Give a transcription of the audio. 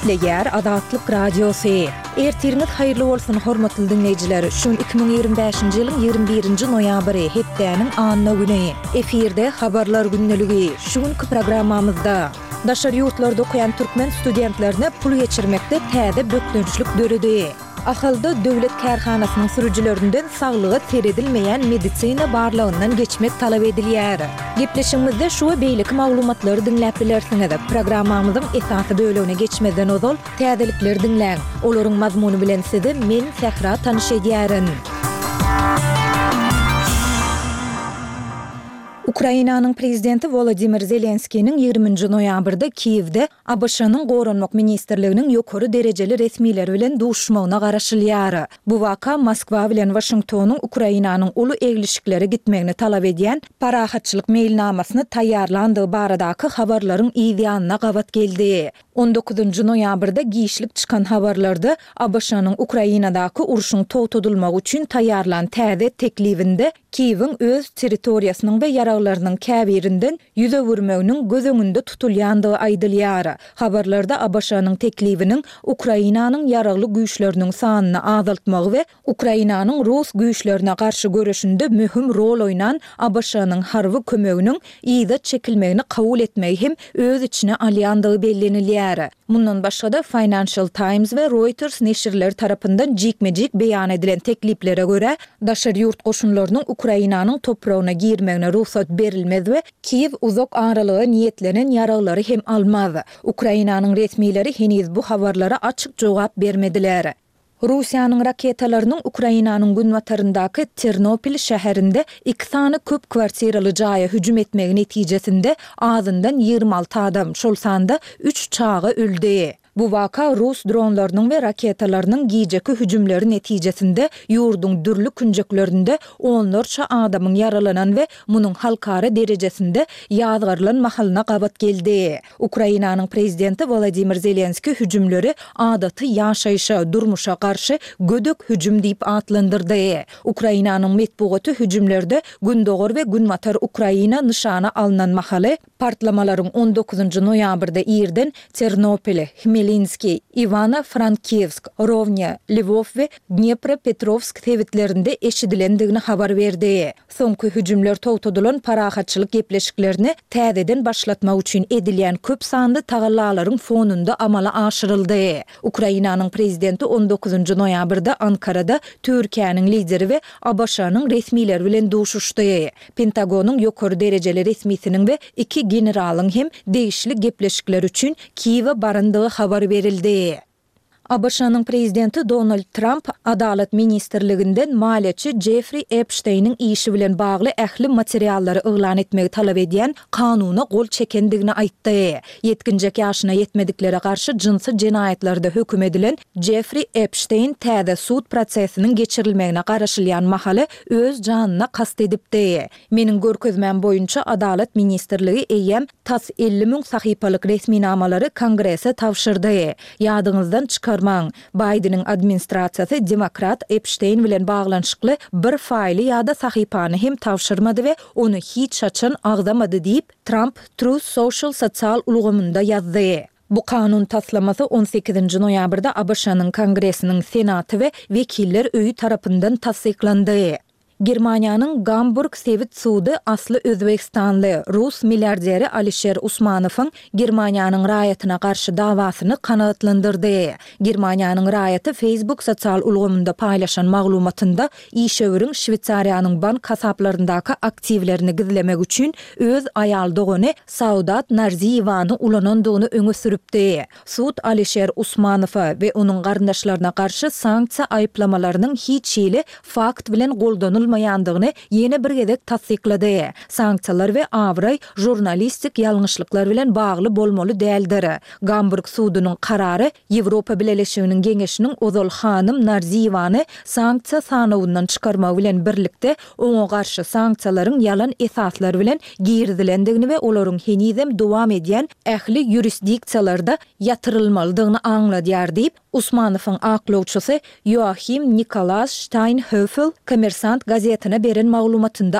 Gepleger Adatlyk Radiosu. Ertiriniz hayırlı bolsun hormatly dinleyijiler. Şun 2025-nji ýylyň 21-nji noýabry hepdäniň anyna güni. Efirde habarlar günneligi. Şuňky programmamyzda daşary ýurtlarda okuyan türkmen studentlerine pul geçirmekde täze bökdönçlük döredi. Ahylda döwlet kärhanasynyň sürüjilerinden saglygy teredilmeýän medisina barlygyndan geçmek talap edilýär. Gepleşigimizde şu beýlik maglumatlary dinläp bilersiňiz. Programmamyzyň esasy bölügine geçmeden ozal täzelikleri dinläň. Olaryň mazmuny bilen sizi men Sehra tanyş edýärin. Ukrainanyň prezidenti Volodymyr Zelenskiň 20-nji noýabrda Kiýewde ABŞ-nyň Goranmak ministrliginiň ýokary derejeli resmileri bilen duşmagyna garaşylýar. Bu waka Moskwa bilen Washingtonyň Ukrainanyň uly eglişikleri gitmegini talap edýän parahatçylyk mailnamasyny taýýarlandygy baradaky habarlaryň ýa-da gabat geldi. 19-njy noýabrda giýişlik çykan habarlarda ABŞ-nyň Ukrainadaky uruşyň togtadylmagy üçin taýýarlan täze teklifinde Kiýewiň öz territoriýasynyň we yaraglarynyň käbirinden ýüze wurmeginiň göz öňünde tutulýandygy aýdylýar. Habarlarda ABŞ-nyň teklifiniň Ukrainanyň yaragly güýçleriniň sanyny azaltmagy we Ukrainanyň Rus güýçlerine garşy görüşinde möhüm rol oýnan ABŞ-nyň harby kömeginiň ýa-da çekilmegini kabul etmegi hem öz içine alýandygy bellenilýär. Mundan başga da Financial Times we Reuters neşirleri tarapyndan jikmejik beýan edilen tekliflere görä daşary ýurt goşunlarynyň Ukrainanyň topragyna girmegine ruhsat berilmez we Kiýew uzak aralyga niýetlenen yaraglary hem almaz. Ukrainanyň resmileri heniz bu habarlara açyk jogap bermediler. Russiýanyň raketalarynyň Ukrainanyň günwataryndaky Ternopil şäherinde 2 sany köp kwartiraly jaýa hüjüm etmegi netijesinde azyndan 26 adam, şol sanda 3 çağı öldü. Bu waka Rus dronlarynyň we raketalarynyň giýjeki hüjümleri netijesinde ýurduň dürli künjeklerinde onlarça adamyň yaralanan we munyň halkara derejesinde ýazgarlan mahalyna gabat geldi. Ukrainanyň prezidenti Volodymyr Zelenski hüjümleri adaty ýaşaýşa, durmuşa garşy gödök hüjüm diýip atlandyrdy. Ukrainanyň medeniýeti hüjümlerde Gündogor we Günwatar Ukraina nyşana alynan mahaly partlamalaryň 19-njy noýabrda ýerden Ternopil, Хмельницкий, Ivano-Frankivsk, Rovnya, Lvov we Dnepropetrovsk tewitlerinde eşidilendigini habar berdi. Soňky hüjümler togtadylan parahatçylyk gepleşiklerini täzeden başlatmak üçin edilýän köp sanly tagallalaryň fonunda amala aşyryldy. Ukrainanyň prezidenti 19-njy noýabrda Ankarada Türkiýanyň lideri we ABŞ-nyň resmileri bilen duşuşdy. Pentagonyň ýokary derejeli resmisiniň we 2 generalyň hem degişli gepleşikler üçin Kiýewe barandygy habar berildi. ABŞ-nyň prezidenti Donald Trump Adalet ministrliginden maliýetçi Jeffrey Epstein'in işi bilen bagly ähli materiallary yglan etmegi talap edýän kanuny gol çekendigini aýtdy. 70 ýaşyna ýetmedikleri garşy jinsy jenaýetlarda höküm edilen Jeffrey Epstein täze sud prosesiniň geçirilmegine garaşylýan mahaly öz janyna kast edipdi. Meniň görkezmem boýunça Adalet ministrligi eýem tas 50.000 sahypalyk resminamalary kongrese tawşyrdy. Ýadyňyzdan Biden'in administrasiýasy demokrat Epstein bilen baglanşykly bir faýly ýa-da sahypany hem tawşyrmady we onu hiç açan agdamady diýip Trump Truth Social sosial ulgamynda ýazdy. Bu kanun taslamasy 18-nji noýabrda ABŞ-nyň Kongresiniň Senaty we Wekiller öýü tarapyndan tasdiklandy. Germaniýanyň Gamburg Sewit sudy asly Özbekistanly Rus milliarderi Alisher Usmanowyň Germaniýanyň raýatyna garşy dawasyny kanagatlandyrdy. Germaniýanyň raýaty Facebook sosial ulgamynda paýlaşan maglumatynda işewiriň Şwitsariýanyň bank hasaplaryndaky aktivlerini gizlemek üçin öz aýal dogany Saudat Narziýewany ulanandygyny öňe süripdi. Sud Alisher Usmanowa we onuň garyndaşlaryna garşy sanksiýa aýplamalarynyň hiç ýyly fakt bilen goldanylmaýandygyny ýene bir gezek tasdiklady. Sanksiýalar we awray jurnalistik ýalňyşlyklar bilen bagly bolmaly däldir. Gamburg sudynyň karary Ýewropa Birleşiginiň Geňeşiniň Ozal hanym Narziýewany sanksiýa sanawyndan çykarmak bilen birlikde oňa garşy sanksiýalaryň ýalan esaslar bilen girdilendigini we olaryň henizem dowam edýän ähli ýurisdiksiýalarda ýatyrylmalydygyny aňladýar diýip Usmanowyň aklawçysy Joachim Nikolas Steinhöfel Kommersant gazetine beren maglumatynda